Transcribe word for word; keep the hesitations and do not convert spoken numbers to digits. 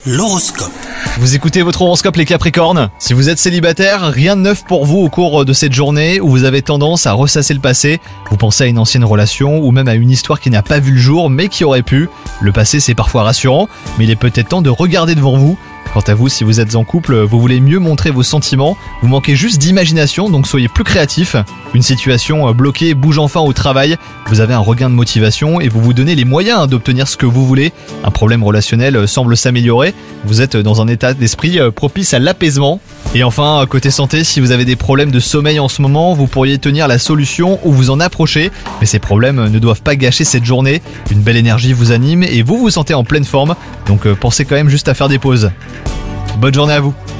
L'horoscope. Vous écoutez votre horoscope les Capricornes. Si vous êtes célibataire, rien de neuf pour vous au cours de cette journée où vous avez tendance à ressasser le passé. Vous pensez à une ancienne relation ou même à une histoire qui n'a pas vu le jour mais qui aurait pu. Le passé c'est parfois rassurant, mais il est peut-être temps de regarder devant vous. Quant à vous, si vous êtes en couple, vous voulez mieux montrer vos sentiments, vous manquez juste d'imagination, donc soyez plus créatif. Une situation bloquée bouge enfin au travail, vous avez un regain de motivation et vous vous donnez les moyens d'obtenir ce que vous voulez. Un problème relationnel semble s'améliorer, vous êtes dans un état d'esprit propice à l'apaisement. Et enfin, côté santé, si vous avez des problèmes de sommeil en ce moment, vous pourriez tenir la solution ou vous en approcher, mais ces problèmes ne doivent pas gâcher cette journée. Une belle énergie vous anime et vous vous sentez en pleine forme, donc pensez quand même juste à faire des pauses. Bonne journée à vous.